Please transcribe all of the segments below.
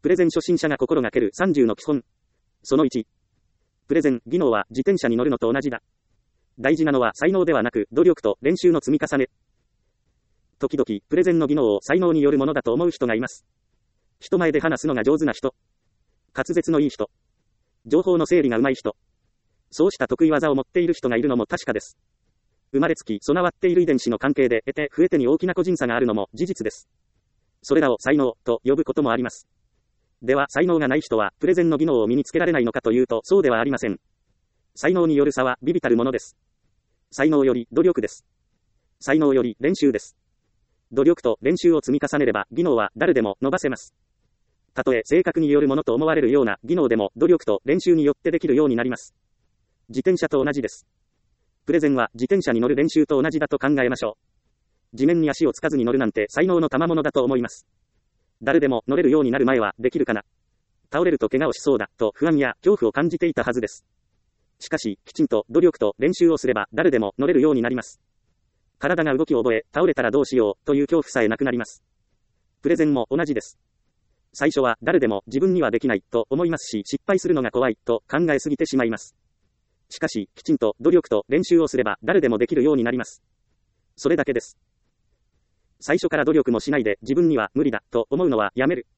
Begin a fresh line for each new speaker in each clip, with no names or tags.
プレゼン初心者が心がける30の基本。その1。プレゼン、技能は自転車に乗るのと同じだ。大事なのは才能ではなく努力と練習の積み重ね。時々、プレゼンの技能を才能によるものだと思う人がいます。人前で話すのが上手な人。滑舌のいい人。情報の整理が上手い人。そうした得意技を持っている人がいるのも確かです。生まれつき備わっている遺伝子の関係で得て増えてに大きな個人差があるのも事実です。それらを才能と呼ぶこともあります。では才能がない人はプレゼンの技能を身につけられないのかというとそうではありません。才能による差は微々たるものです。才能より努力です。才能より練習です。努力と練習を積み重ねれば技能は誰でも伸ばせます。たとえ性格によるものと思われるような技能でも努力と練習によってできるようになります。自転車と同じです。プレゼンは自転車に乗る練習と同じだと考えましょう。地面に足をつかずに乗るなんて才能の賜物だと思います。誰でも乗れるようになる前はできるかな。倒れると怪我をしそうだと不安や恐怖を感じていたはずです。しかし、きちんと努力と練習をすれば誰でも乗れるようになります。体が動きを覚え、倒れたらどうしようという恐怖さえなくなります。プレゼンも同じです。最初は誰でも自分にはできないと思いますし、失敗するのが怖いと考えすぎてしまいます。しかし、きちんと努力と練習をすれば誰でもできるようになります。それだけです。最初から努力もしないで自分には無理だと思うのはやめる。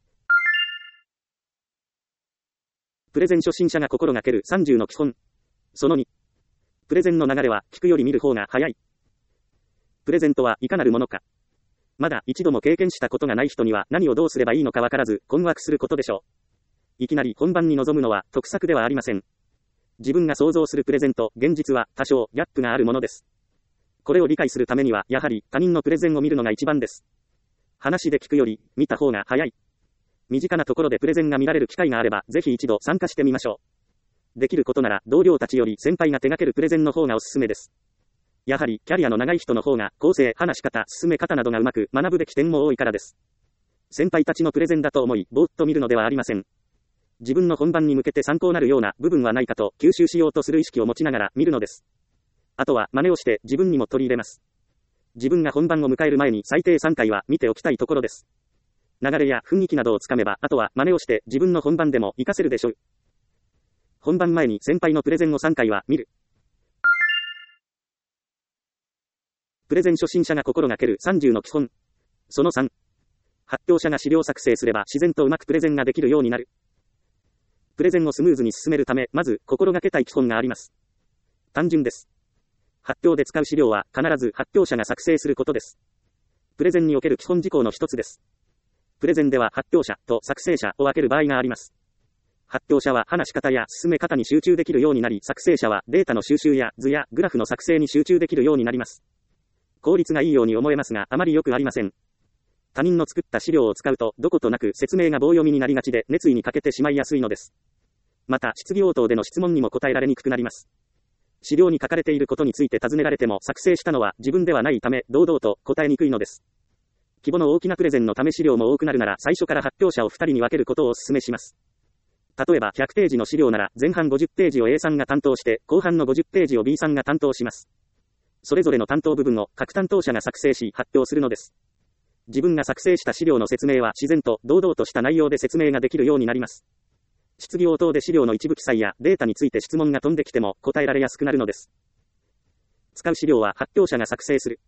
プレゼン初心者が心がける30の基本。その2。プレゼンの流れは聞くより見る方が早い。プレゼントはいかなるものか。まだ一度も経験したことがない人には何をどうすればいいのかわからず困惑することでしょう。いきなり本番に臨むのは得策ではありません。自分が想像するプレゼンと現実は多少ギャップがあるものです。これを理解するためにはやはり他人のプレゼンを見るのが一番です。話で聞くより見た方が早い。身近なところでプレゼンが見られる機会があればぜひ一度参加してみましょう。できることなら同僚たちより先輩が手掛けるプレゼンの方がおすすめです。やはりキャリアの長い人の方が構成、話し方、進め方などがうまく学ぶべき点も多いからです。先輩たちのプレゼンだと思いぼーっと見るのではありません。自分の本番に向けて参考なるような部分はないかと吸収しようとする意識を持ちながら見るのです。あとは真似をして自分にも取り入れます。自分が本番を迎える前に最低3回は見ておきたいところです。流れや雰囲気などをつかめばあとは真似をして自分の本番でも活かせるでしょう。本番前に先輩のプレゼンを3回は見る。プレゼン初心者が心がける30の基本。その3。発表者が資料作成すれば自然とうまくプレゼンができるようになる。プレゼンをスムーズに進めるため、まず心がけたい基本があります。単純です。発表で使う資料は必ず発表者が作成することです。プレゼンにおける基本事項の一つです。プレゼンでは発表者と作成者を分ける場合があります。発表者は話し方や進め方に集中できるようになり、作成者はデータの収集や図やグラフの作成に集中できるようになります。効率がいいように思えますが、あまり良くありません。他人の作った資料を使うと、どことなく説明が棒読みになりがちで、熱意に欠けてしまいやすいのです。また、質疑応答での質問にも答えられにくくなります。資料に書かれていることについて尋ねられても、作成したのは自分ではないため、堂々と答えにくいのです。規模の大きなプレゼンのため資料も多くなるなら、最初から発表者を2人に分けることをお勧めします。例えば、100ページの資料なら、前半50ページを A さんが担当して、後半の50ページを B さんが担当します。それぞれの担当部分を各担当者が作成し発表するのです。自分が作成した資料の説明は自然と堂々とした内容で説明ができるようになります。質疑応答で資料の一部記載やデータについて質問が飛んできても答えられやすくなるのです。使う資料は発表者が作成する。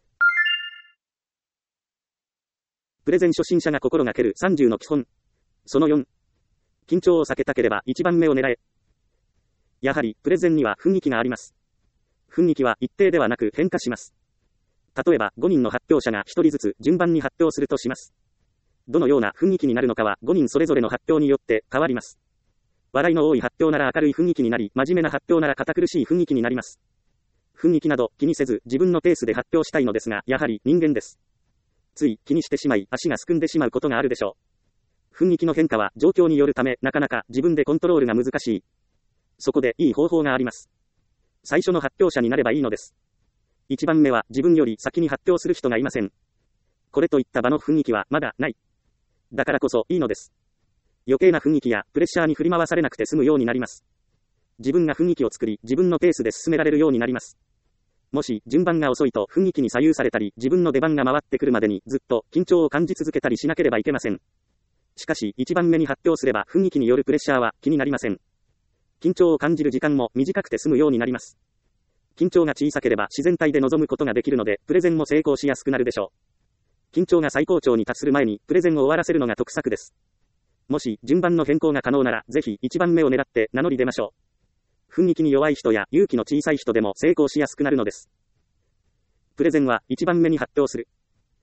プレゼン初心者が心がける30の基本。その4。緊張を避けたければ一番目を狙え。やはりプレゼンには雰囲気があります。雰囲気は一定ではなく変化します。例えば5人の発表者が1人ずつ順番に発表するとします。どのような雰囲気になるのかは5人それぞれの発表によって変わります。笑いの多い発表なら明るい雰囲気になり、真面目な発表なら堅苦しい雰囲気になります。雰囲気など気にせず自分のペースで発表したいのですが、やはり人間です。つい気にしてしまい足がすくんでしまうことがあるでしょう。雰囲気の変化は状況によるためなかなか自分でコントロールが難しい。そこでいい方法があります。最初の発表者になればいいのです。1番目は自分より先に発表する人がいません。これといった場の雰囲気はまだない。だからこそいいのです。余計な雰囲気やプレッシャーに振り回されなくて済むようになります。自分が雰囲気を作り、自分のペースで進められるようになります。もし順番が遅いと雰囲気に左右されたり、自分の出番が回ってくるまでにずっと緊張を感じ続けたりしなければいけません。 しかし、1番目に発表すれば雰囲気によるプレッシャーは気になりません。緊張を感じる時間も短くて済むようになります。緊張が小さければ自然体で臨むことができるので、プレゼンも成功しやすくなるでしょう。緊張が最高潮に達する前に、プレゼンを終わらせるのが得策です。もし、順番の変更が可能なら、ぜひ1番目を狙って名乗り出ましょう。雰囲気に弱い人や勇気の小さい人でも成功しやすくなるのです。プレゼンは1番目に発表する。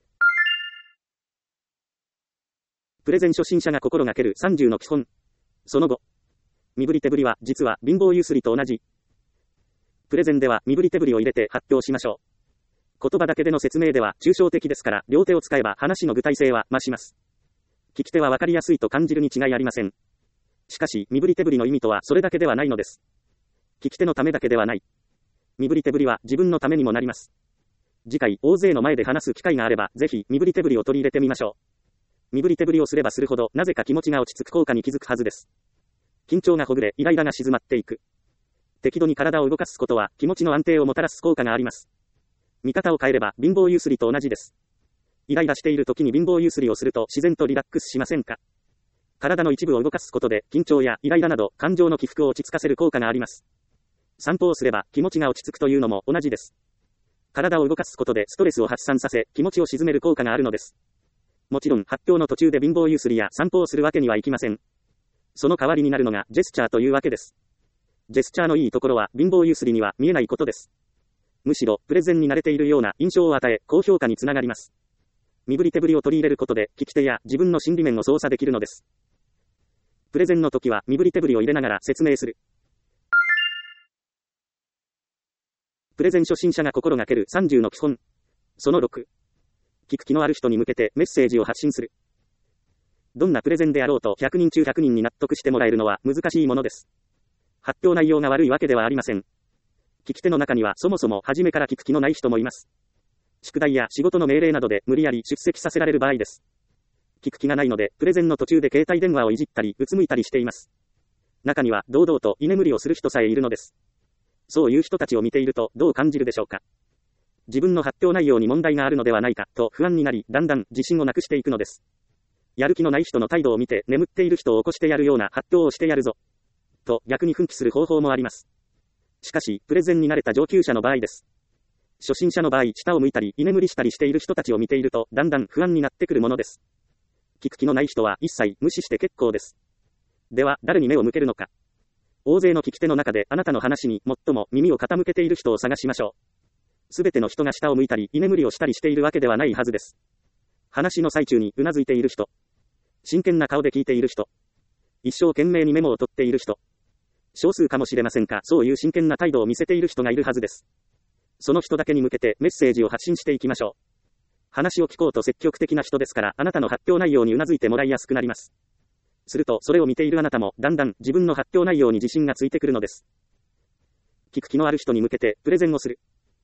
プレゼン初心者が心がける30の基本。その後。身振り手振りは実は貧乏ゆすりと同じ。プレゼンでは身振り手振りを入れて発表しましょう。言葉だけでの説明では抽象的ですから、両手を使えば話の具体性は増します。聞き手は分かりやすいと感じるに違いありません。しかし、身振り手振りの意味とはそれだけではないのです。聞き手のためだけではない。身振り手振りは自分のためにもなります。次回、大勢の前で話す機会があれば、ぜひ身振り手振りを取り入れてみましょう。身振り手振りをすればするほど、なぜか気持ちが落ち着く効果に気づくはずです。緊張がほぐれ、イライラが静まっていく。適度に体を動かすことは、気持ちの安定をもたらす効果があります。見方を変えれば、貧乏ゆすりと同じです。イライラしている時に貧乏ゆすりをすると自然とリラックスしませんか？体の一部を動かすことで、緊張やイライラなど、感情の起伏を落ち着かせる効果があります。散歩をすれば、気持ちが落ち着くというのも同じです。体を動かすことでストレスを発散させ、気持ちを鎮める効果があるのです。もちろん、発表の途中で貧乏ゆすりや散歩をするわけにはいきません。その代わりになるのがジェスチャーというわけです。ジェスチャーのいいところは貧乏ゆすりには見えないことです。むしろプレゼンに慣れているような印象を与え、高評価につながります。身振り手振りを取り入れることで聞き手や自分の心理面を操作できるのです。プレゼンの時は身振り手振りを入れながら説明する。プレゼン初心者が心がける30の基本。その6。聞く気のある人に向けてメッセージを発信する。どんなプレゼンであろうと100人中100人に納得してもらえるのは難しいものです。発表内容が悪いわけではありません。聞き手の中にはそもそも初めから聞く気のない人もいます。宿題や仕事の命令などで無理やり出席させられる場合です。聞く気がないので、プレゼンの途中で携帯電話をいじったり、うつむいたりしています。中には堂々と居眠りをする人さえいるのです。そういう人たちを見ているとどう感じるでしょうか。自分の発表内容に問題があるのではないかと不安になり、だんだん自信をなくしていくのです。やる気のない人の態度を見て、眠っている人を起こしてやるような発表をしてやるぞ。と逆に奮起する方法もあります。しかし、プレゼンに慣れた上級者の場合です。初心者の場合、下を向いたり、居眠りしたりしている人たちを見ていると、だんだん不安になってくるものです。聞く気のない人は一切無視して結構です。では、誰に目を向けるのか。大勢の聞き手の中であなたの話に最も耳を傾けている人を探しましょう。すべての人が下を向いたり、居眠りをしたりしているわけではないはずです。話の最中にうなずいている人。真剣な顔で聞いている人。一生懸命にメモを取っている人。少数かもしれませんが、そういう真剣な態度を見せている人がいるはずです。その人だけに向けてメッセージを発信していきましょう。話を聞こうと積極的な人ですから、あなたの発表内容にうなずいてもらいやすくなります。すると、それを見ているあなたも、だんだん自分の発表内容に自信がついてくるのです。聞く気のある人に向けて、プレゼンをする。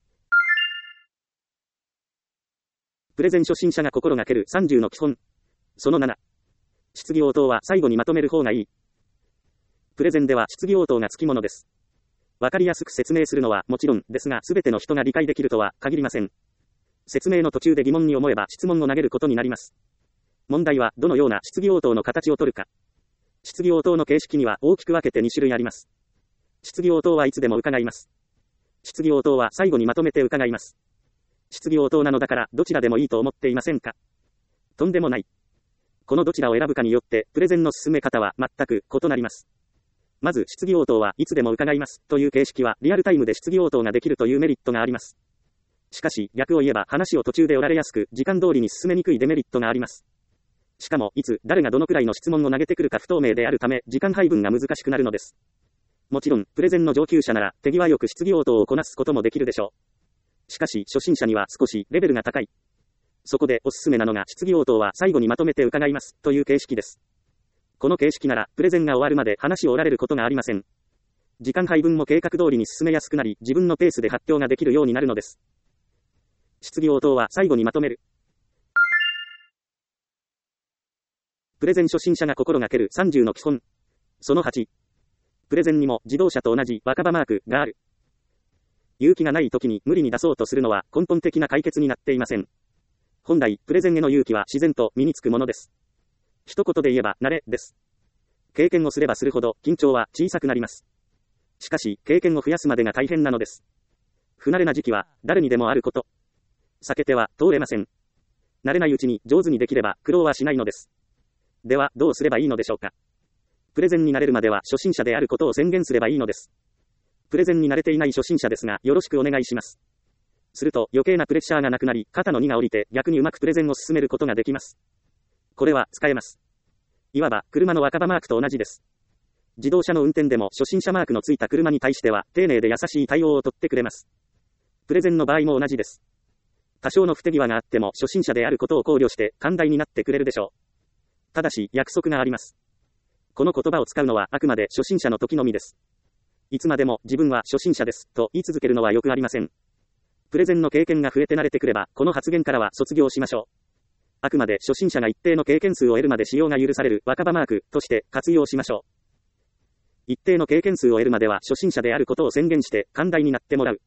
プレゼン初心者が心がける30の基本。その7。質疑応答は最後にまとめる方がいい。プレゼンでは質疑応答がつきものです。わかりやすく説明するのはもちろんですが、すべての人が理解できるとは限りません。説明の途中で疑問に思えば質問を投げることになります。問題はどのような質疑応答の形を取るか。質疑応答の形式には大きく分けて2種類あります。質疑応答はいつでも伺います。質疑応答は最後にまとめて伺います。質疑応答なのだからどちらでもいいと思っていませんか？とんでもない。このどちらを選ぶかによって、プレゼンの進め方は全く異なります。まず、質疑応答はいつでも伺いますという形式は、リアルタイムで質疑応答ができるというメリットがあります。しかし、逆を言えば話を途中で折られやすく、時間通りに進めにくいデメリットがあります。しかも、いつ、誰がどのくらいの質問を投げてくるか不透明であるため、時間配分が難しくなるのです。もちろん、プレゼンの上級者なら、手際よく質疑応答をこなすこともできるでしょう。しかし、初心者には少しレベルが高い。そこでおすすめなのが質疑応答は最後にまとめて伺いますという形式です。この形式ならプレゼンが終わるまで話を折られることがありません。時間配分も計画通りに進めやすくなり、自分のペースで発表ができるようになるのです。質疑応答は最後にまとめる。プレゼン初心者が心がける30の基本。その8。プレゼンにも自動車と同じ若葉マークがある。勇気がない時に無理に出そうとするのは根本的な解決になっていません。本来、プレゼンへの勇気は自然と身につくものです。 一言で言えば、慣れ、です。経験をすればするほど、緊張は小さくなります。しかし、経験を増やすまでが大変なのです。不慣れな時期は、誰にでもあること。避けては、通れません。慣れないうちに、上手にできれば、苦労はしないのです。では、どうすればいいのでしょうか。プレゼンに慣れるまでは、初心者であることを宣言すればいいのです。プレゼンに慣れていない初心者ですが、よろしくお願いします。すると、余計なプレッシャーがなくなり、肩の荷が下りて、逆にうまくプレゼンを進めることができます。これは、使えます。いわば、車の若葉マークと同じです。自動車の運転でも、初心者マークのついた車に対しては、丁寧で優しい対応をとってくれます。プレゼンの場合も同じです。多少の不手際があっても、初心者であることを考慮して、寛大になってくれるでしょう。ただし、約束があります。この言葉を使うのは、あくまで初心者の時のみです。いつまでも、自分は初心者です、と言い続けるのはよくありません。プレゼンの経験が増えて慣れてくれば、この発言からは卒業しましょう。あくまで初心者が一定の経験数を得るまで使用が許される若葉マークとして活用しましょう。一定の経験数を得るまでは初心者であることを宣言して寛大になってもらう。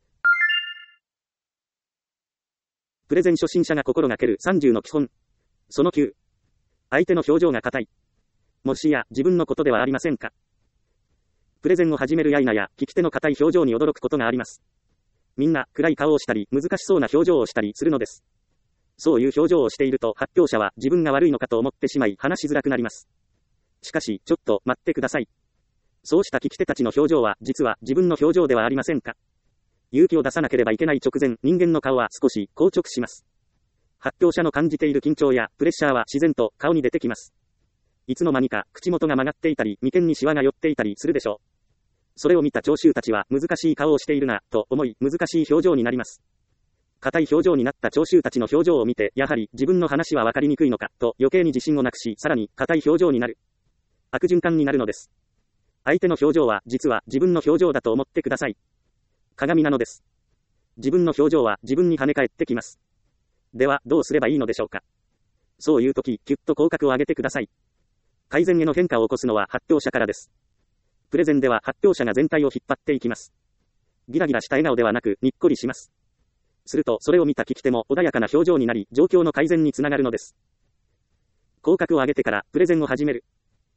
プレゼン初心者が心がける30の基本。その9。相手の表情が硬い。もしや自分のことではありませんか。プレゼンを始めるや否や聞き手の硬い表情に驚くことがあります。みんな暗い顔をしたり難しそうな表情をしたりするのです。そういう表情をしていると発表者は自分が悪いのかと思ってしまい話しづらくなります。しかしちょっと待ってください。そうした聞き手たちの表情は実は自分の表情ではありませんか。勇気を出さなければいけない直前、人間の顔は少し硬直します。発表者の感じている緊張やプレッシャーは自然と顔に出てきます。いつの間にか口元が曲がっていたり眉間にシワが寄っていたりするでしょう。それを見た聴衆たちは難しい顔をしているなと思い難しい表情になります。硬い表情になった聴衆たちの表情を見てやはり自分の話は分かりにくいのかと余計に自信をなくし、さらに硬い表情になる。悪循環になるのです。相手の表情は実は自分の表情だと思ってください。鏡なのです。自分の表情は自分に跳ね返ってきます。ではどうすればいいのでしょうか。そういう時、きゅっと口角を上げてください。改善への変化を起こすのは発表者からです。プレゼンでは発表者が全体を引っ張っていきます。ギラギラした笑顔ではなくにっこりします。するとそれを見た聞き手も穏やかな表情になり状況の改善につながるのです。口角を上げてからプレゼンを始める。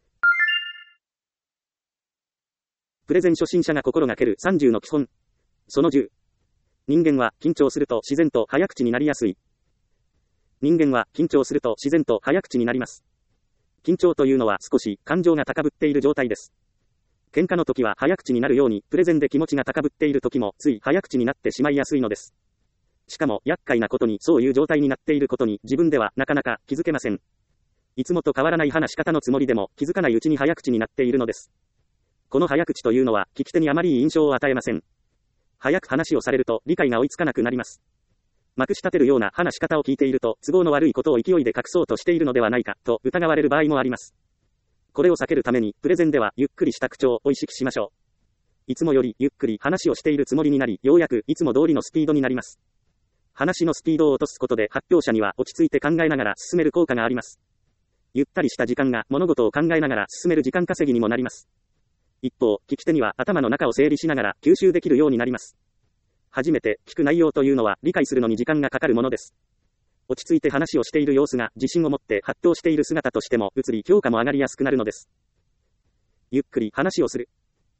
プレゼン初心者が心がける30の基本。その10。人間は緊張すると自然と早口になりやすい。人間は緊張すると自然と早口になります。緊張というのは少し感情が高ぶっている状態です。喧嘩の時は早口になるようにプレゼンで気持ちが高ぶっている時もつい早口になってしまいやすいのです。しかも厄介なことにそういう状態になっていることに自分ではなかなか気づけません。いつもと変わらない話し方のつもりでも気づかないうちに早口になっているのです。この早口というのは聞き手にあまりいい印象を与えません。早く話をされると理解が追いつかなくなります。まくし立てるような話し方を聞いていると都合の悪いことを勢いで隠そうとしているのではないかと疑われる場合もあります。これを避けるためにプレゼンではゆっくりした口調を意識しましょう。いつもよりゆっくり話をしているつもりになり、ようやくいつも通りのスピードになります。話のスピードを落とすことで発表者には落ち着いて考えながら進める効果があります。ゆったりした時間が物事を考えながら進める時間稼ぎにもなります。一方、聞き手には頭の中を整理しながら吸収できるようになります。初めて聞く内容というのは理解するのに時間がかかるものです。落ち着いて話をしている様子が自信を持って発表している姿としても映り評価も上がりやすくなるのです。ゆっくり話をする。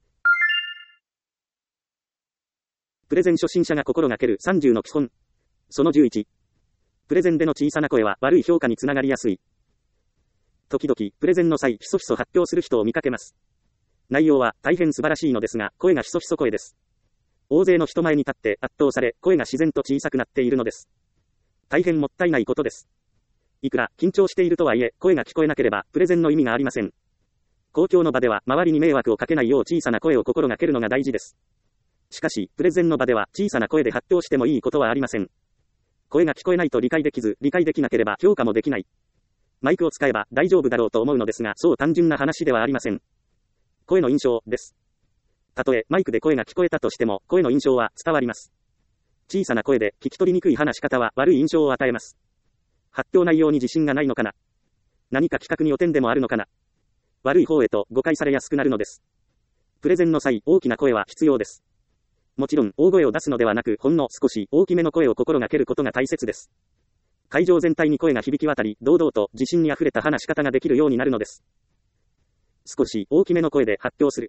プレゼン初心者が心がける30の基本。その11。プレゼンでの小さな声は悪い評価につながりやすい。時々、プレゼンの際、ひそひそ発表する人を見かけます。内容は大変素晴らしいのですが、声がひそひそ声です。大勢の人前に立って圧倒され、声が自然と小さくなっているのです。大変もったいないことです。いくら緊張しているとはいえ、声が聞こえなければ、プレゼンの意味がありません。公共の場では、周りに迷惑をかけないよう小さな声を心がけるのが大事です。しかし、プレゼンの場では、小さな声で発表してもいいことはありません。声が聞こえないと理解できず、理解できなければ評価もできない。マイクを使えば大丈夫だろうと思うのですが、そう単純な話ではありません。声の印象です。たとえマイクで声が聞こえたとしても、声の印象は伝わります。小さな声で聞き取りにくい話し方は悪い印象を与えます。発表内容に自信がないのかな。何か企画に汚点でもあるのかな。悪い方へと誤解されやすくなるのです。プレゼンの際、大きな声は必要です。もちろん、大声を出すのではなく、ほんの少し大きめの声を心がけることが大切です。 会場全体に声が響き渡り、堂々と自信にあふれた話し方ができるようになるのです。少し大きめの声で発表する。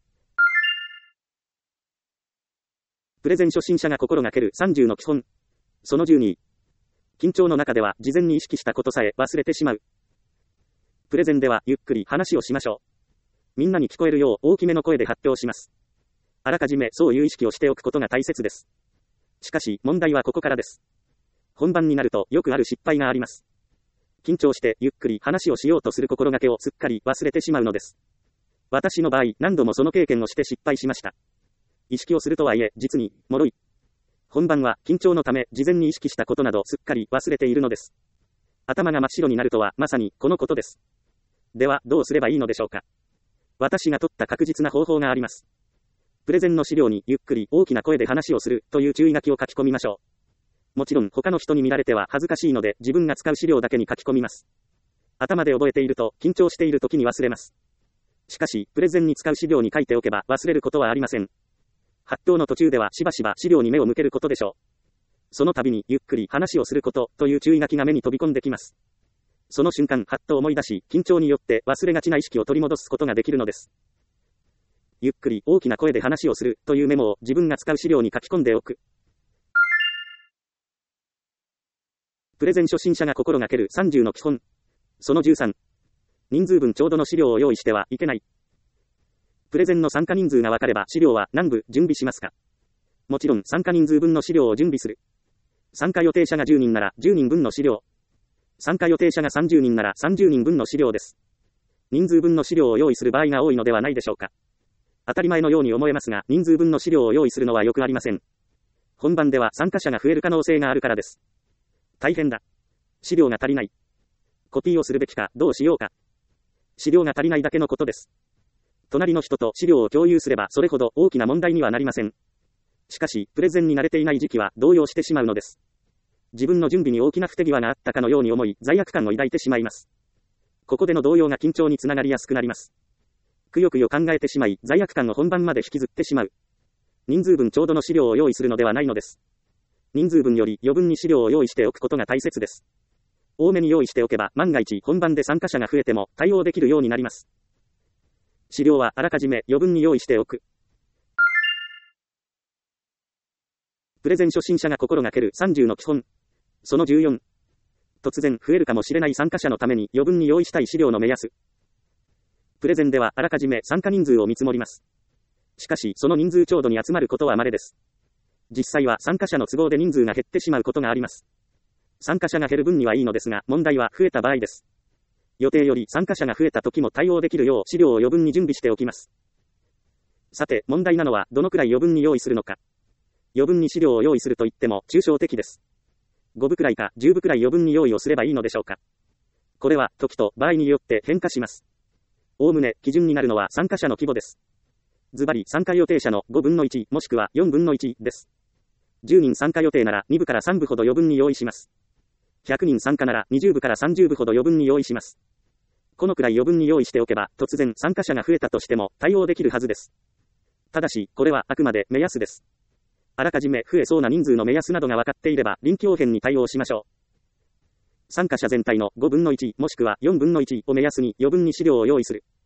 プレゼン初心者が心がける30の基本。その12。緊張の中では事前に意識したことさえ忘れてしまう。プレゼンではゆっくり話をしましょう。みんなに聞こえるよう大きめの声で発表します。あらかじめそういう意識をしておくことが大切です。しかし問題はここからです。本番になるとよくある失敗があります。緊張してゆっくり話をしようとする心がけをすっかり忘れてしまうのです。私の場合、何度もその経験をして失敗しました。意識をするとはいえ、実に、脆い。本番は緊張のため、事前に意識したことなどすっかり忘れているのです。頭が真っ白になるとは、まさに、このことです。では、どうすればいいのでしょうか。私が取った確実な方法があります。プレゼンの資料に、ゆっくり大きな声で話をする、という注意書きを書き込みましょう。もちろん、他の人に見られては恥ずかしいので、自分が使う資料だけに書き込みます。頭で覚えていると、緊張している時に忘れます。しかし、プレゼンに使う資料に書いておけば忘れることはありません。発表の途中ではしばしば資料に目を向けることでしょう。その度にゆっくり話をすることという注意書きが目に飛び込んできます。その瞬間、はっと思い出し、緊張によって忘れがちな意識を取り戻すことができるのです。ゆっくり大きな声で話をするというメモを自分が使う資料に書き込んでおく。プレゼン初心者が心がける30の基本。その13。人数分ちょうどの資料を用意してはいけない。プレゼンの参加人数が分かれば資料は何部準備しますか。もちろん参加人数分の資料を準備する。参加予定者が10人なら10人分の資料。参加予定者が30人なら30人分の資料です。人数分の資料を用意する場合が多いのではないでしょうか。当たり前のように思えますが、人数分の資料を用意するのはよくありません。本番では参加者が増える可能性があるからです。大変だ。資料が足りない。コピーをするべきか、どうしようか。資料が足りないだけのことです。隣の人と資料を共有すればそれほど大きな問題にはなりません。しかし、プレゼンに慣れていない時期は動揺してしまうのです。自分の準備に大きな不手際があったかのように思い、罪悪感を抱いてしまいます。ここでの動揺が緊張につながりやすくなります。くよくよ考えてしまい、罪悪感を本番まで引きずってしまう。人数分ちょうどの資料を用意するのではないのです。人数分より余分に資料を用意しておくことが大切です。多めに用意しておけば、万が一本番で参加者が増えても対応できるようになります。資料はあらかじめ余分に用意しておく。プレゼン初心者が心がける30の基本。その14。突然増えるかもしれない参加者のために余分に用意したい資料の目安。プレゼンではあらかじめ参加人数を見積もります。しかし、その人数ちょうどに集まることは稀です。実際は参加者の都合で人数が減ってしまうことがあります。参加者が減る分にはいいのですが、問題は増えた場合です。予定より参加者が増えた時も対応できるよう資料を余分に準備しておきます。さて、問題なのはどのくらい余分に用意するのか。余分に資料を用意すると言っても抽象的です。5部くらいか10部くらい余分に用意をすればいいのでしょうか。これは時と場合によって変化します。おおむね基準になるのは参加者の規模です。ズバリ参加予定者の5分の1もしくは4分の1です。10人参加予定なら2部から3部ほど余分に用意します。100人参加なら20部から30部ほど余分に用意します。このくらい余分に用意しておけば、突然参加者が増えたとしても対応できるはずです。ただし、これはあくまで目安です。あらかじめ増えそうな人数の目安などが分かっていれば、臨機応変に対応しましょう。参加者全体の5分の1もしくは4分の1を目安に余分に資料を用意する。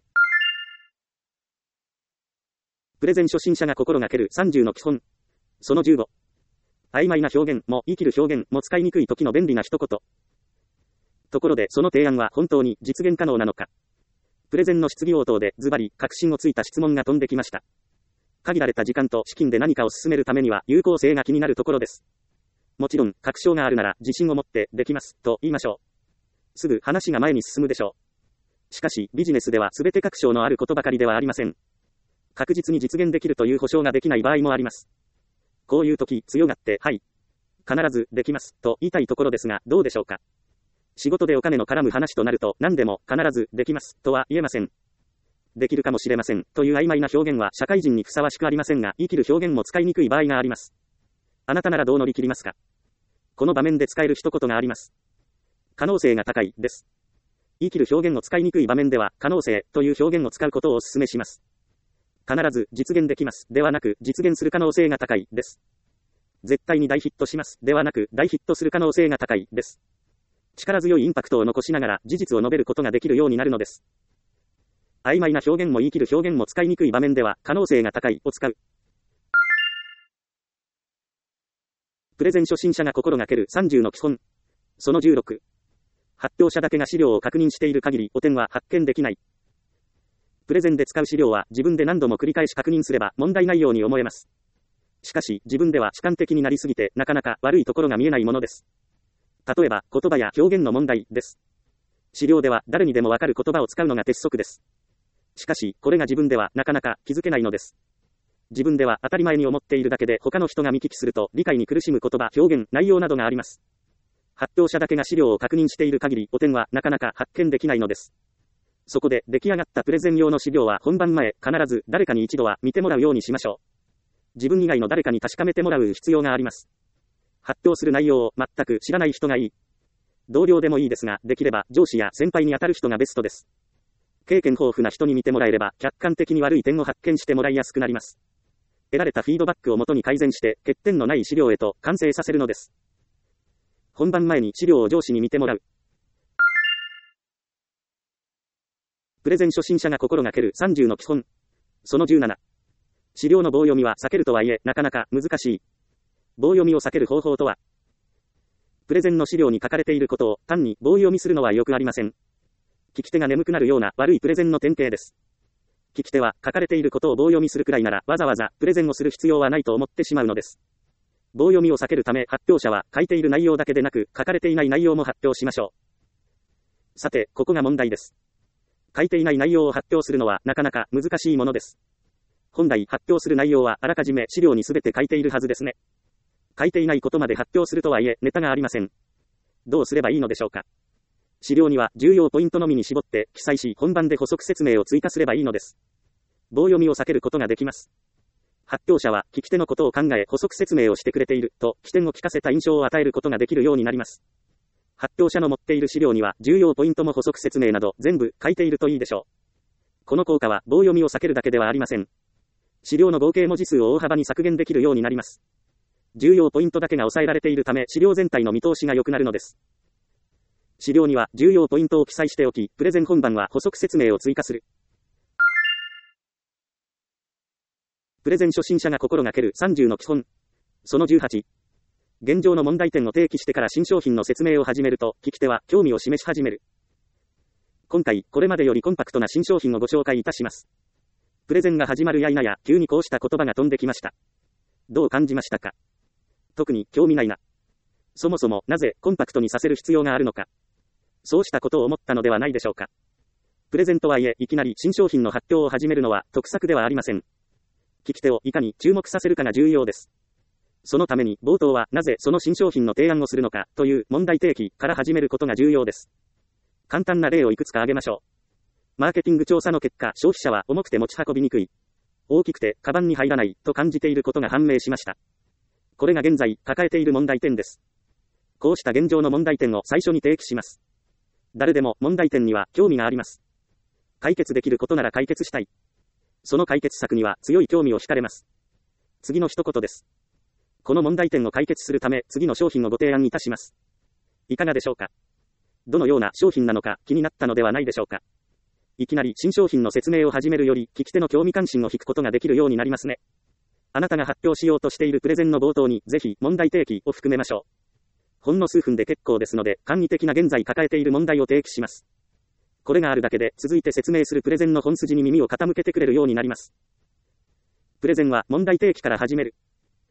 プレゼン初心者が心がける30の基本。その15。曖昧な表現も言い切る表現も使いにくい時の便利な一言。ところでその提案は本当に実現可能なのか。プレゼンの質疑応答でズバリ確信をついた質問が飛んできました。限られた時間と資金で何かを進めるためには有効性が気になるところです。もちろん確証があるなら自信を持ってできますと言いましょう。すぐ話が前に進むでしょう。しかしビジネスでは全て確証のあることばかりではありません。確実に実現できるという保証ができない場合もあります。こういう時強がってはい。必ずできますと言いたいところですがどうでしょうか。仕事でお金の絡む話となると何でも必ずできますとは言えません。できるかもしれませんという曖昧な表現は社会人にふさわしくありませんが、言い切る表現も使いにくい場合があります。あなたならどう乗り切りますか。この場面で使える一言があります。可能性が高いです。言い切る表現を使いにくい場面では可能性という表現を使うことをお勧めします。必ず実現できますではなく実現する可能性が高いです。 絶対に大ヒットします。ではなく、大ヒットする可能性が高い、です。力強いインパクトを残しながら、事実を述べることができるようになるのです。曖昧な表現も言い切る表現も使いにくい場面では、可能性が高い、を使う。プレゼン初心者が心がける30の基本。その16。発表者だけが資料を確認している限り、汚点は発見できない。プレゼンで使う資料は自分で何度も繰り返し確認すれば問題ないように思えます。しかし、自分では主観的になりすぎて、なかなか悪いところが見えないものです。例えば、言葉や表現の問題です。資料では誰にでもわかる言葉を使うのが鉄則です。しかし、これが自分ではなかなか気づけないのです。自分では当たり前に思っているだけで他の人が見聞きすると理解に苦しむ言葉、表現、内容などがあります。発表者だけが資料を確認している限り、汚点はなかなか発見できないのです。そこで出来上がったプレゼン用の資料は本番前、必ず誰かに一度は見てもらうようにしましょう。自分以外の誰かに確かめてもらう必要があります。発表する内容を全く知らない人がいい。同僚でもいいですが、できれば上司や先輩に当たる人がベストです。経験豊富な人に見てもらえれば、客観的に悪い点を発見してもらいやすくなります。得られたフィードバックをもとに改善して、欠点のない資料へと完成させるのです。本番前に資料を上司に見てもらう。プレゼン初心者が心がける30の基本。その17。資料の棒読みは避けるとはいえ、なかなか難しい。棒読みを避ける方法とは、プレゼンの資料に書かれていることを単に棒読みするのはよくありません。聞き手が眠くなるような悪いプレゼンの典型です。聞き手は書かれていることを棒読みするくらいならわざわざプレゼンをする必要はないと思ってしまうのです。棒読みを避けるため発表者は書いている内容だけでなく書かれていない内容も発表しましょう。さて、ここが問題です。書いていない内容を発表するのはなかなか難しいものです。本来発表する内容はあらかじめ資料にすべて書いているはずですね。書いていないことまで発表するとはいえネタがありません。どうすればいいのでしょうか。資料には重要ポイントのみに絞って記載し本番で補足説明を追加すればいいのです。棒読みを避けることができます。発表者は聞き手のことを考え補足説明をしてくれていると起点を聞かせた印象を与えることができるようになります。発表者の持っている資料には重要ポイントも補足説明など全部書いているといいでしょう。この効果は棒読みを避けるだけではありません。資料の合計文字数を大幅に削減できるようになります。重要ポイントだけが抑えられているため資料全体の見通しが良くなるのです。資料には重要ポイントを記載しておき、プレゼン本番は補足説明を追加する。プレゼン初心者が心がける30の基本。その18。現状の問題点を提起してから新商品の説明を始めると、聞き手は興味を示し始める。今回、これまでよりコンパクトな新商品をご紹介いたします。プレゼンが始まるや否や、急にこうした言葉が飛んできました。どう感じましたか？特に興味ないな。そもそもなぜコンパクトにさせる必要があるのか。そうしたことを思ったのではないでしょうか。プレゼンとはいえ、いきなり新商品の発表を始めるのは得策ではありません。聞き手をいかに注目させるかが重要です。そのために冒頭はなぜその新商品の提案をするのかという問題提起から始めることが重要です。簡単な例をいくつか挙げましょう。マーケティング調査の結果、消費者は重くて持ち運びにくい、大きくてカバンに入らないと感じていることが判明しました。これが現在抱えている問題点です。こうした現状の問題点を最初に提起します。誰でも問題点には興味があります。解決できることなら解決したい。その解決策には強い興味を惹かれます。次の一言です。この問題点を解決するため次の商品をご提案いたします。いかがでしょうか。どのような商品なのか気になったのではないでしょうか。いきなり新商品の説明を始めるより聞き手の興味関心を引くことができるようになりますね。あなたが発表しようとしているプレゼンの冒頭にぜひ問題提起を含めましょう。ほんの数分で結構ですので簡易的な現在抱えている問題を提起します。これがあるだけで続いて説明するプレゼンの本筋に耳を傾けてくれるようになります。プレゼンは問題提起から始める。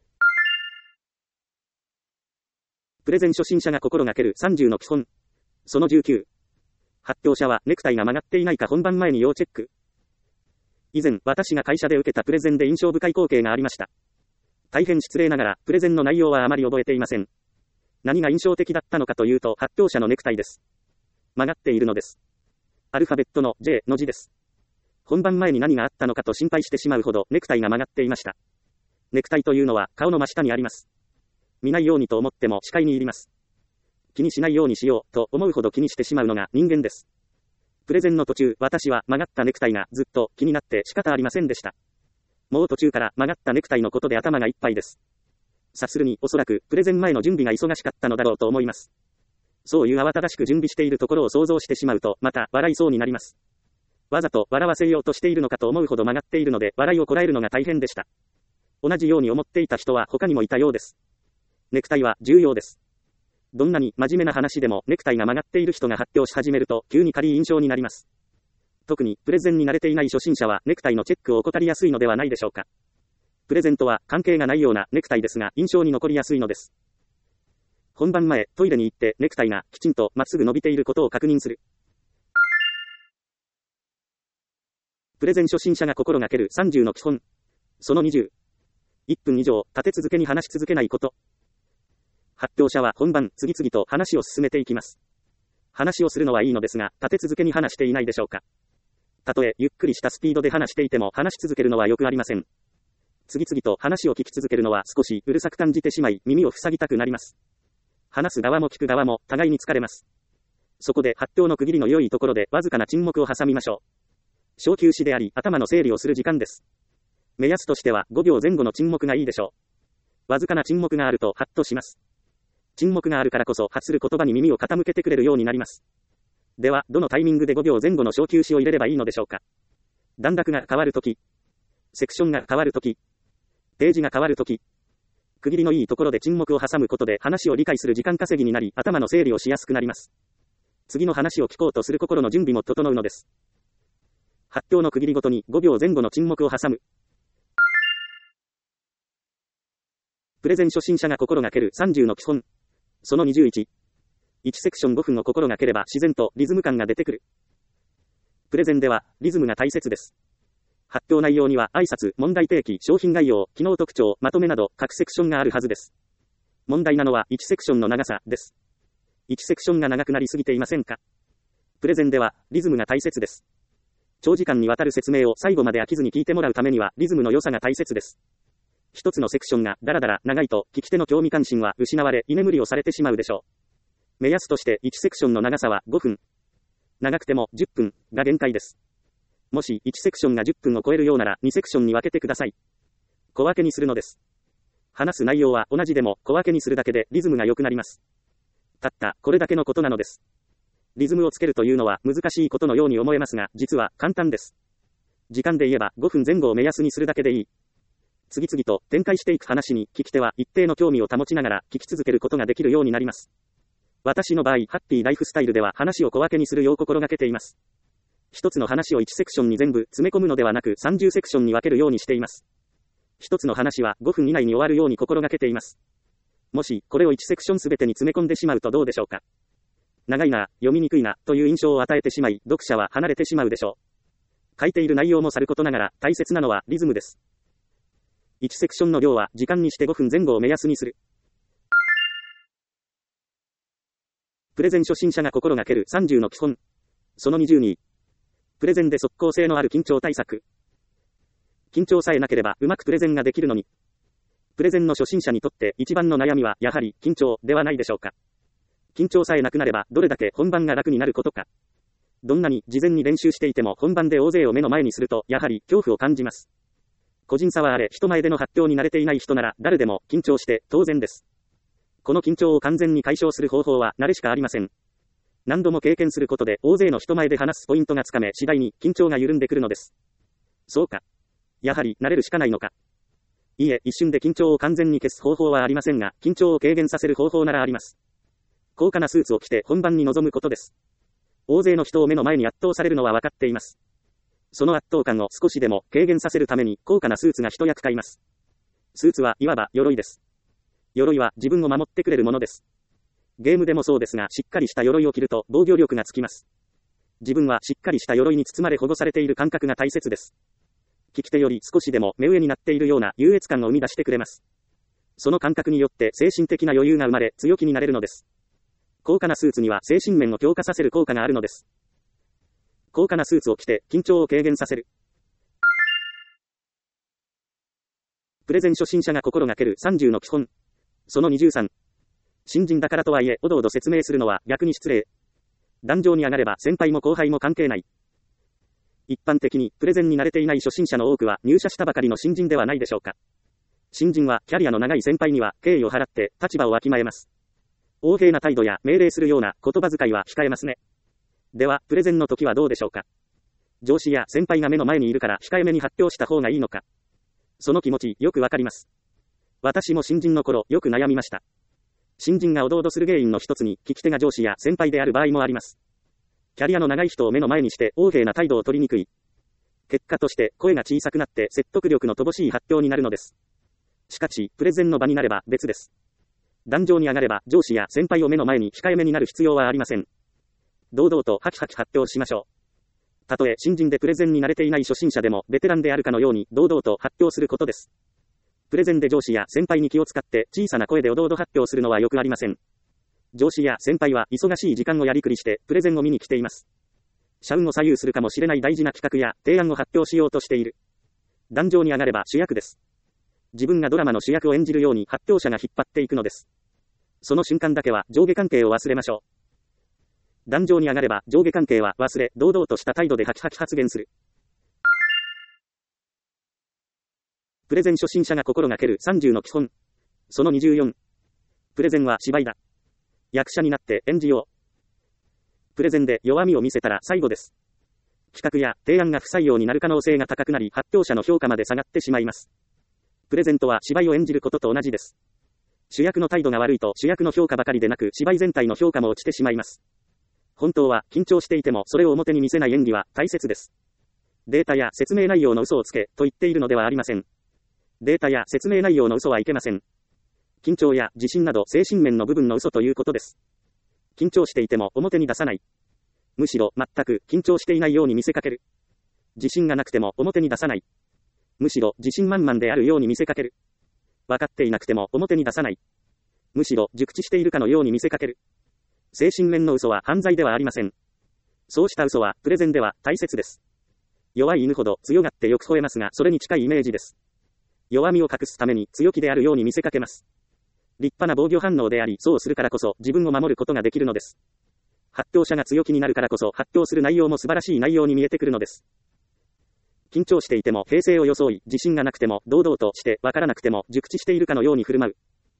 プレゼン初心者が心がける30の基本。その19。発表者はネクタイが曲がっていないか本番前に要チェック。以前、私が会社で受けたプレゼンで印象深い光景がありました。大変失礼ながら、プレゼンの内容はあまり覚えていません。何が印象的だったのかというと、発表者のネクタイです。曲がっているのです。アルファベットの J の字です。本番前に何があったのかと心配してしまうほどネクタイが曲がっていました。ネクタイというのは顔の真下にあります。見ないようにと思っても視界に入ります。気にしないようにしようと思うほど気にしてしまうのが人間です。プレゼンの途中、私は曲がったネクタイがずっと気になって仕方ありませんでした。もう途中から曲がったネクタイのことで頭がいっぱいです。 察するに、おそらく、プレゼン前の準備が忙しかったのだろうと思います。そういう慌ただしく準備しているところを想像してしまうと、また、笑いそうになります。わざと笑わせようとしているのかと思うほど曲がっているので、笑いをこらえるのが大変でした。同じように思っていた人は他にもいたようです。ネクタイは重要です。どんなに真面目な話でも、ネクタイが曲がっている人が発表し始めると、急に軽い印象になります。特に、プレゼンに慣れていない初心者は、ネクタイのチェックを怠りやすいのではないでしょうか。プレゼントは関係がないようなネクタイですが、印象に残りやすいのです。本番前、トイレに行って、ネクタイがきちんとまっすぐ伸びていることを確認する。プレゼン初心者が心がける30の基本。その20。1分以上、立て続けに話し続けないこと。発表者は本番、次々と話を進めていきます。話をするのはいいのですが、立て続けに話していないでしょうか。たとえ、ゆっくりしたスピードで話していても話し続けるのはよくありません。次々と話を聞き続けるのは少しうるさく感じてしまい、耳を塞ぎたくなります。話す側も聞く側も、互いに疲れます。そこで発表の区切りの良いところで、わずかな沈黙を挟みましょう。小休止であり、頭の整理をする時間です。目安としては、5秒前後の沈黙がいいでしょう。わずかな沈黙があると、ハッとします。沈黙があるからこそ、発する言葉に耳を傾けてくれるようになります。では、どのタイミングで5秒前後の小休止を入れればいいのでしょうか。段落が変わるとき、セクションが変わるとき、ページが変わるとき、区切りのいいところで沈黙を挟むことで話を理解する時間稼ぎになり、頭の整理をしやすくなります。次の話を聞こうとする心の準備も整うのです。発表の区切りごとに5秒前後の沈黙を挟む。プレゼン初心者が心がける30の基本。その21。1セクション5分を心がければ自然とリズム感が出てくる。プレゼンではリズムが大切です。発表内容には挨拶、問題提起、商品概要、機能特徴、まとめなど各セクションがあるはずです。問題なのは1セクションの長さです。1セクションが長くなりすぎていませんか？プレゼンではリズムが大切です。長時間にわたる説明を最後まで飽きずに聞いてもらうためにはリズムの良さが大切です。一つのセクションがだらだら長いと聞き手の興味関心は失われ居眠りをされてしまうでしょう。目安として1セクションの長さは5分。長くても10分が限界です。もし1セクションが10分を超えるようなら2セクションに分けてください。小分けにするのです。話す内容は同じでも小分けにするだけでリズムが良くなります。たったこれだけのことなのです。リズムをつけるというのは難しいことのように思えますが、実は簡単です。時間で言えば5分前後を目安にするだけでいい。次々と展開していく話に聞き手は一定の興味を保ちながら聞き続けることができるようになります。私の場合、ハッピーライフスタイルでは話を小分けにするよう心がけています。一つの話を1セクションに全部詰め込むのではなく30セクションに分けるようにしています。一つの話は5分以内に終わるように心がけています。もし、これを1セクションすべてに詰め込んでしまうとどうでしょうか。長いな、読みにくいな、という印象を与えてしまい、読者は離れてしまうでしょう。書いている内容もさることながら、大切なのはリズムです。1セクションの量は時間にして5分前後を目安にする。プレゼン初心者が心がける30の基本。その22。プレゼンで即効性のある緊張対策。緊張さえなければうまくプレゼンができるのに。プレゼンの初心者にとって一番の悩みはやはり緊張ではないでしょうか。緊張さえなくなればどれだけ本番が楽になることか。どんなに事前に練習していても本番で大勢を目の前にするとやはり恐怖を感じます。個人差はあれ、人前での発表に慣れていない人なら誰でも緊張して当然です。この緊張を完全に解消する方法は慣れしかありません。何度も経験することで大勢の人前で話すポイントがつかめ次第に緊張が緩んでくるのです。そうか。やはり慣れるしかないのか。いいえ、一瞬で緊張を完全に消す方法はありませんが、緊張を軽減させる方法ならあります。高価なスーツを着て本番に臨むことです。大勢の人を目の前に圧倒されるのは分かっています。その圧倒感を少しでも軽減させるために高価なスーツが一役買います。スーツはいわば鎧です。鎧は自分を守ってくれるものです。ゲームでもそうですが、しっかりした鎧を着ると防御力がつきます。自分はしっかりした鎧に包まれ保護されている感覚が大切です。聞き手より少しでも目上になっているような優越感を生み出してくれます。その感覚によって精神的な余裕が生まれ強気になれるのです。高価なスーツには精神面を強化させる効果があるのです。高価なスーツを着て緊張を軽減させる。プレゼン初心者が心がける30の基本。その23。新人だからとはいえ、おどおど説明するのは逆に失礼。壇上に上がれば先輩も後輩も関係ない。一般的にプレゼンに慣れていない初心者の多くは入社したばかりの新人ではないでしょうか。 新人はキャリアの長い先輩には敬意を払って立場をわきまえます。横柄な態度や命令するような言葉遣いは控えますね。では、プレゼンの時はどうでしょうか。上司や先輩が目の前にいるから控えめに発表した方がいいのか。その気持ちよくわかります。私も新人の頃よく悩みました。新人がおどおどする原因の一つに聞き手が上司や先輩である場合もあります。キャリアの長い人を目の前にして横柄な態度を取りにくい。結果として声が小さくなって説得力の乏しい発表になるのです。しかし、プレゼンの場になれば別です。壇上に上がれば上司や先輩を目の前に控えめになる必要はありません。堂々とハキハキ発表しましょう。たとえ新人でプレゼンに慣れていない初心者でもベテランであるかのように堂々と発表することです。プレゼンで上司や先輩に気を使って小さな声でおどおど発表するのはよくありません。上司や先輩は忙しい時間をやりくりしてプレゼンを見に来ています。社運を左右するかもしれない大事な企画や提案を発表しようとしている。壇上に上がれば主役です。自分がドラマの主役を演じるように発表者が引っ張っていくのです。その瞬間だけは上下関係を忘れましょう。壇上に上がれば上下関係は忘れ、堂々とした態度でハキハキ発言する。プレゼン初心者が心がける30の基本。その24。プレゼンは芝居だ。役者になって演じよう。プレゼンで弱みを見せたら最後です。企画や提案が不採用になる可能性が高くなり、発表者の評価まで下がってしまいます。プレゼントは芝居を演じることと同じです。主役の態度が悪いと主役の評価ばかりでなく芝居全体の評価も落ちてしまいます。本当は緊張していてもそれを表に見せない演技は大切です。データや説明内容の嘘をつけと言っているのではありません。データや説明内容の嘘はいけません。緊張や自信など精神面の部分の嘘ということです。緊張していても表に出さない。むしろ全く緊張していないように見せかける。自信がなくても表に出さない。むしろ自信満々であるように見せかける。分かっていなくても表に出さない。むしろ熟知しているかのように見せかける。精神面の嘘は犯罪ではありません。そうした嘘はプレゼンでは大切です。弱い犬ほど強がってよく吠えますが、それに近いイメージです。弱みを隠すために強気であるように見せかけます。立派な防御反応であり、そうするからこそ自分を守ることができるのです。発表者が強気になるからこそ発表する内容も素晴らしい内容に見えてくるのです。緊張していても平静を装い、自信がなくても堂々として、わからなくても熟知しているかのように振る舞う。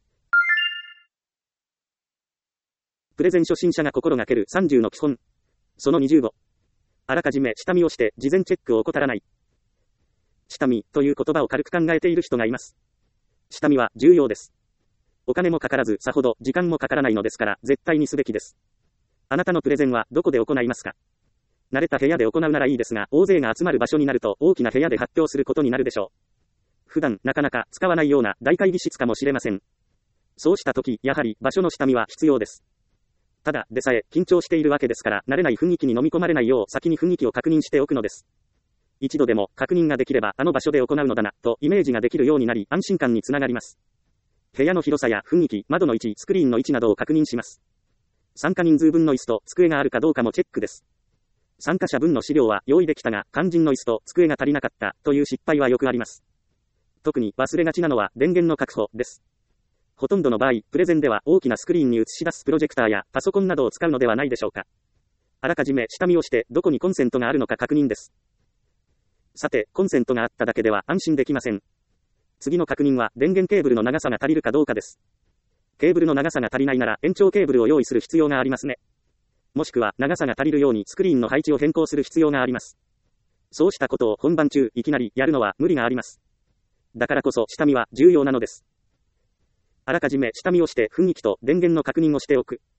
プレゼン初心者が心がける30の基本。その25。あらかじめ下見をして事前チェックを怠らない。下見という言葉を軽く考えている人がいます。下見は重要です。お金もかからずさほど時間もかからないのですから絶対にすべきです。あなたのプレゼンはどこで行いますか？慣れた部屋で行うならいいですが、大勢が集まる場所になると大きな部屋で発表することになるでしょう。普段なかなか使わないような大会議室かもしれません。そうした時、やはり場所の下見は必要です。ただでさえ緊張しているわけですから、慣れない雰囲気に飲み込まれないよう先に雰囲気を確認しておくのです。一度でも確認ができればあの場所で行うのだなとイメージができるようになり、安心感につながります。部屋の広さや雰囲気、窓の位置、スクリーンの位置などを確認します。参加人数分の椅子と机があるかどうかもチェックです。参加者分の資料は用意できたが、肝心の椅子と机が足りなかったという失敗はよくあります。特に忘れがちなのは電源の確保です。ほとんどの場合、プレゼンでは大きなスクリーンに映し出すプロジェクターやパソコンなどを使うのではないでしょうか。あらかじめ下見をしてどこにコンセントがあるのか確認です。さて、コンセントがあっただけでは安心できません。次の確認は電源ケーブルの長さが足りるかどうかです。ケーブルの長さが足りないなら延長ケーブルを用意する必要がありますね。もしくは長さが足りるようにスクリーンの配置を変更する必要があります。そうしたことを本番中いきなりやるのは無理があります。だからこそ下見は重要なのです。あらかじめ下見をして雰囲気と電源の確認をしておく。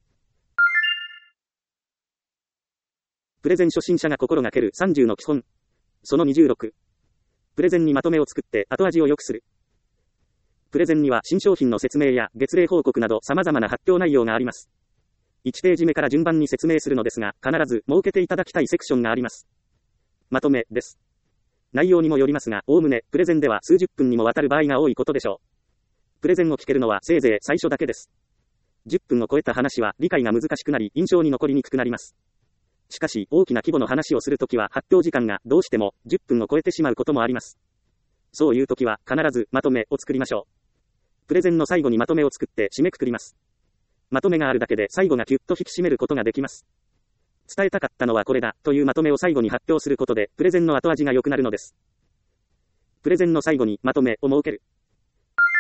プレゼン初心者が心がける30の基本。その26。プレゼンにまとめを作って後味を良くする。プレゼンには新商品の説明や月例報告など様々な発表内容があります。1ページ目から順番に説明するのですが、必ず設けていただきたいセクションがあります。まとめです。内容にもよりますが、おおむねプレゼンでは数十分にもわたる場合が多いことでしょう。プレゼンを聞けるのはせいぜい最初だけです。10分を超えた話は理解が難しくなり印象に残りにくくなります。しかし大きな規模の話をするときは発表時間がどうしても10分を超えてしまうこともあります。そういうときは必ずまとめを作りましょう。プレゼンの最後にまとめを作って締めくくります。まとめがあるだけで最後がキュッと引き締めることができます。伝えたかったのはこれだというまとめを最後に発表することでプレゼンの後味が良くなるのです。プレゼンの最後にまとめを設ける。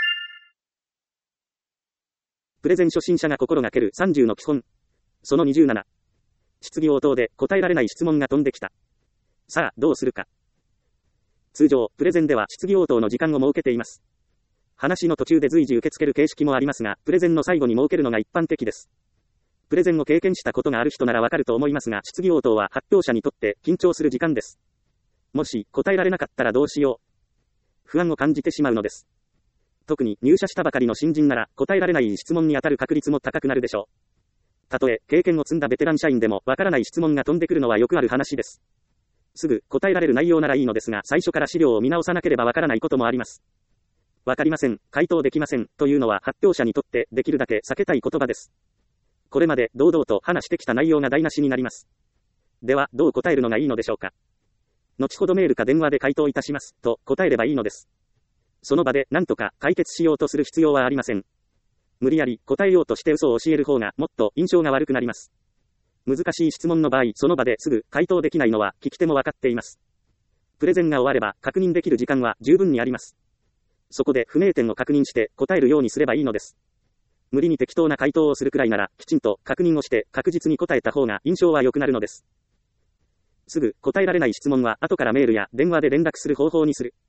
プレゼン初心者が心がける30の基本。その27。質疑応答で答えられない質問が飛んできた。さあ、どうするか。通常、プレゼンでは質疑応答の時間を設けています。話の途中で随時受け付ける形式もありますが、プレゼンの最後に設けるのが一般的です。プレゼンを経験したことがある人ならわかると思いますが、質疑応答は発表者にとって緊張する時間です。もし答えられなかったらどうしよう。不安を感じてしまうのです。特に入社したばかりの新人なら答えられない質問に当たる確率も高くなるでしょう。たとえ経験を積んだベテラン社員でもわからない質問が飛んでくるのはよくある話です。すぐ答えられる内容ならいいのですが、最初から資料を見直さなければわからないこともあります。わかりません、回答できませんというのは発表者にとってできるだけ避けたい言葉です。これまで堂々と話してきた内容が台無しになります。では、どう答えるのがいいのでしょうか。後ほどメールか電話で回答いたしますと答えればいいのです。その場で何とか解決しようとする必要はありません。無理やり答えようとして嘘を教える方がもっと印象が悪くなります。難しい質問の場合、その場ですぐ回答できないのは聞き手も分かっています。プレゼンが終われば確認できる時間は十分にあります。そこで不明点を確認して答えるようにすればいいのです。無理に適当な回答をするくらいなら、きちんと確認をして確実に答えた方が印象は良くなるのです。すぐ答えられない質問は後からメールや電話で連絡する方法にする。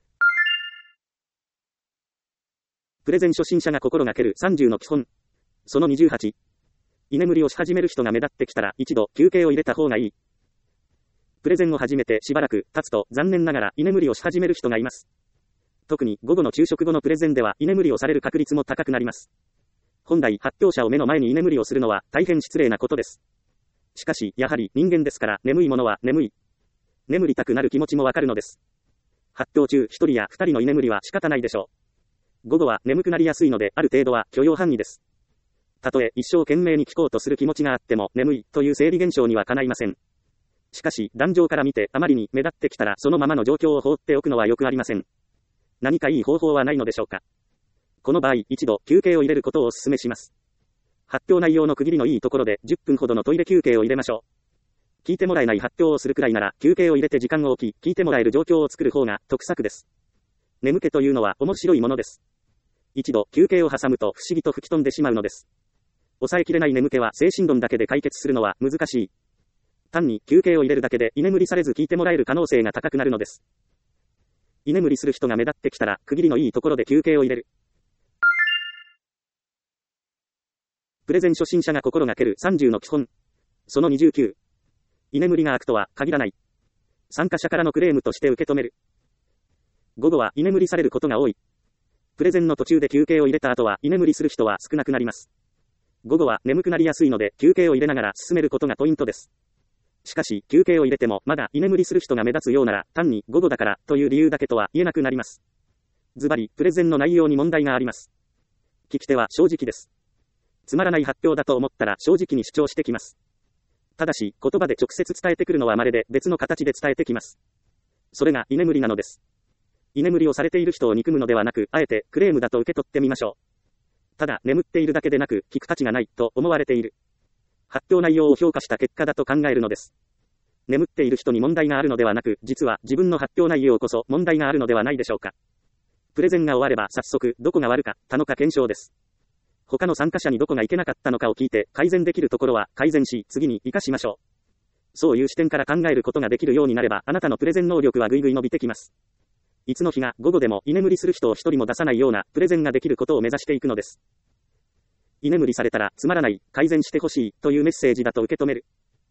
プレゼン初心者が心がける30の基本。その28。居眠りをし始める人が目立ってきたら一度休憩を入れた方がいい。プレゼンを始めてしばらく経つと残念ながら居眠りをし始める人がいます。特に午後の昼食後のプレゼンでは居眠りをされる確率も高くなります。本来発表者を目の前に居眠りをするのは大変失礼なことです。しかしやはり人間ですから眠いものは眠い。眠りたくなる気持ちもわかるのです。発表中1人や2人の居眠りは仕方ないでしょう。午後は眠くなりやすいのである程度は許容範囲です。たとえ一生懸命に聞こうとする気持ちがあっても眠いという生理現象にはかないません。しかし壇上から見てあまりに目立ってきたらそのままの状況を放っておくのはよくありません。何かいい方法はないのでしょうか。この場合一度休憩を入れることをお勧めします。発表内容の区切りのいいところで10分ほどのトイレ休憩を入れましょう。聞いてもらえない発表をするくらいなら休憩を入れて時間を置き聞いてもらえる状況を作る方が得策です。眠気というのは面白いものです。一度休憩を挟むと不思議と吹き飛んでしまうのです。抑えきれない眠気は精神論だけで解決するのは難しい。単に休憩を入れるだけで居眠りされず聞いてもらえる可能性が高くなるのです。居眠りする人が目立ってきたら区切りのいいところで休憩を入れる。プレゼン初心者が心がける30の基本。その29。居眠りが悪とは限らない。参加者からのクレームとして受け止める。午後は居眠りされることが多い。プレゼンの途中で休憩を入れた後は居眠りする人は少なくなります。午後は眠くなりやすいので休憩を入れながら進めることがポイントです。しかし休憩を入れてもまだ居眠りする人が目立つようなら単に午後だからという理由だけとは言えなくなります。ズバリプレゼンの内容に問題があります。聞き手は正直です。つまらない発表だと思ったら正直に主張してきます。ただし言葉で直接伝えてくるのは稀で別の形で伝えてきます。それが居眠りなのです。居眠りをされている人を憎むのではなく、あえてクレームだと受け取ってみましょう。ただ眠っているだけでなく聞く価値がないと思われている。発表内容を評価した結果だと考えるのです。眠っている人に問題があるのではなく、実は自分の発表内容こそ問題があるのではないでしょうか。プレゼンが終われば早速どこが悪かったのか検証です。他の参加者にどこがいけなかったのかを聞いて改善できるところは改善し次に活かしましょう。そういう視点から考えることができるようになればあなたのプレゼン能力はぐいぐい伸びてきます。いつの日が午後でも居眠りする人を一人も出さないようなプレゼンができることを目指していくのです。居眠りされたらつまらない、改善してほしいというメッセージだと受け止める。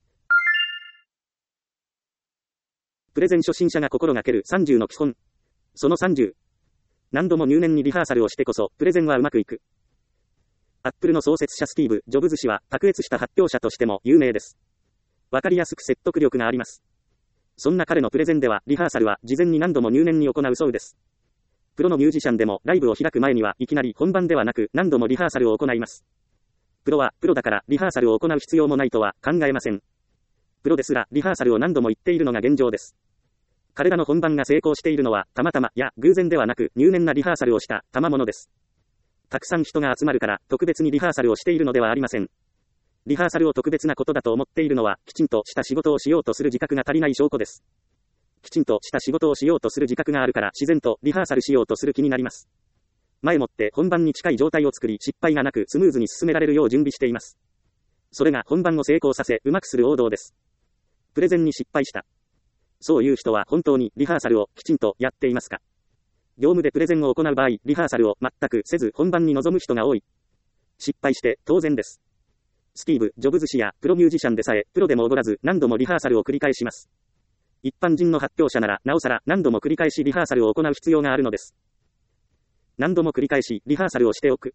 プレゼン初心者が心がける30の基本。その30。何度も入念にリハーサルをしてこそプレゼンはうまくいく。アップルの創設者スティーブ・ジョブズ氏は卓越した発表者としても有名です。わかりやすく説得力があります。そんな彼のプレゼンではリハーサルは事前に何度も入念に行うそうです。プロのミュージシャンでもライブを開く前にはいきなり本番ではなく何度もリハーサルを行います。プロはプロだからリハーサルを行う必要もないとは考えません。プロですらリハーサルを何度も言っているのが現状です。彼らの本番が成功しているのはたまたまや偶然ではなく入念なリハーサルをした賜物です。たくさん人が集まるから特別にリハーサルをしているのではありません。リハーサルを特別なことだと思っているのはきちんとした仕事をしようとする自覚が足りない証拠です。きちんとした仕事をしようとする自覚があるから自然とリハーサルしようとする気になります。 前もって本番に近い状態を作り、失敗がなくスムーズに進められるよう準備しています。それが本番を成功させ、うまくする王道です。プレゼンに失敗した。そういう人は本当にリハーサルをきちんとやっていますか？業務でプレゼンを行う場合、リハーサルを全くせず本番に臨む人が多い。失敗して当然です。スティーブ・ジョブズ氏やプロミュージシャンでさえ、プロでも踊らず何度もリハーサルを繰り返します。一般人の発表者なら、なおさら何度も繰り返しリハーサルを行う必要があるのです。何度も繰り返しリハーサルをしておく。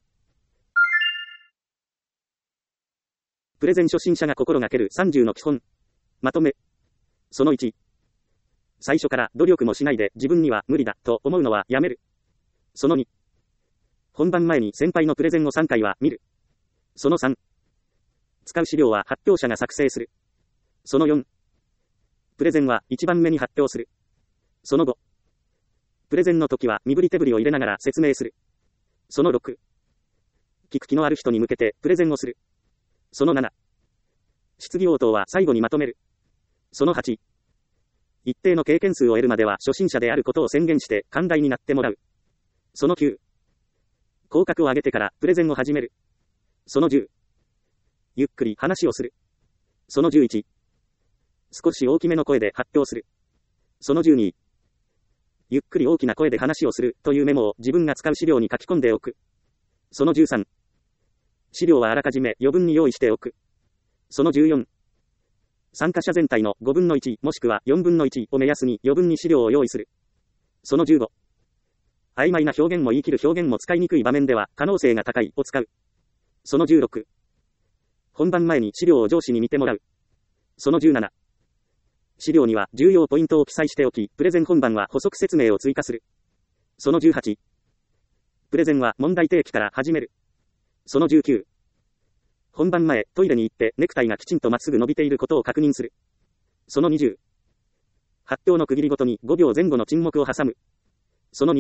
プレゼン初心者が心がける30の基本。まとめ。その1。最初から努力もしないで自分には無理だと思うのはやめる。その2。本番前に先輩のプレゼンを3回は見る。その3。使う資料は発表者が作成する。その4。プレゼンは1番目に発表する。その5。プレゼンの時は身振り手振りを入れながら説明する。その6。聞く気のある人に向けてプレゼンをする。その7。質疑応答は最後にまとめる。その8。一定の経験数を得るまでは初心者であることを宣言して寛大になってもらう。その9。口角を上げてからプレゼンを始める。その10。ゆっくり話をする。その11。少し大きめの声で発表する。その12。ゆっくり大きな声で話をするというメモを自分が使う資料に書き込んでおく。その13。資料はあらかじめ余分に用意しておく。その14。参加者全体の5分の1もしくは4分の1を目安に余分に資料を用意する。その15。曖昧な表現も言い切る表現も使いにくい場面では可能性が高いを使う。その16。本番前に資料を上司に見てもらう。その17。資料には重要ポイントを記載しておき、プレゼン本番は補足説明を追加する。その18。プレゼンは問題提起から始める。その19。本番前、トイレに行ってネクタイがきちんとまっすぐ伸びていることを確認する。その20。発表の区切りごとに5秒前後の沈黙を挟む。その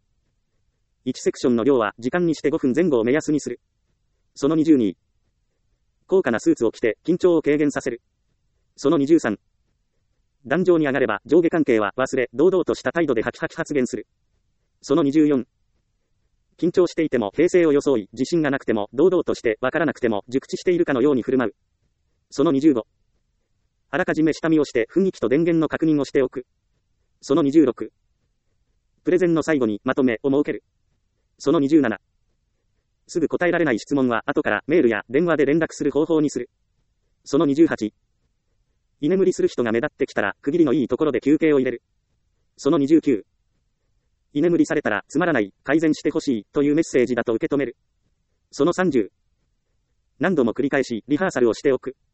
21。1セクションの量は時間にして5分前後を目安にする。その22。高価なスーツを着て緊張を軽減させる。その23。壇上に上がれば上下関係は忘れ、堂々とした態度でハキハキ発言する。その24。緊張していても平静を装い、自信がなくても堂々としてわからなくても熟知しているかのように振る舞う。その25。あらかじめ下見をして雰囲気と電源の確認をしておく。その26。プレゼンの最後にまとめを設ける。その27。すぐ答えられない質問は後からメールや電話で連絡する方法にする。その28。居眠りする人が目立ってきたら区切りのいいところで休憩を入れる。その29。居眠りされたらつまらない、改善してほしいというメッセージだと受け止める。その30。何度も繰り返しリハーサルをしておく。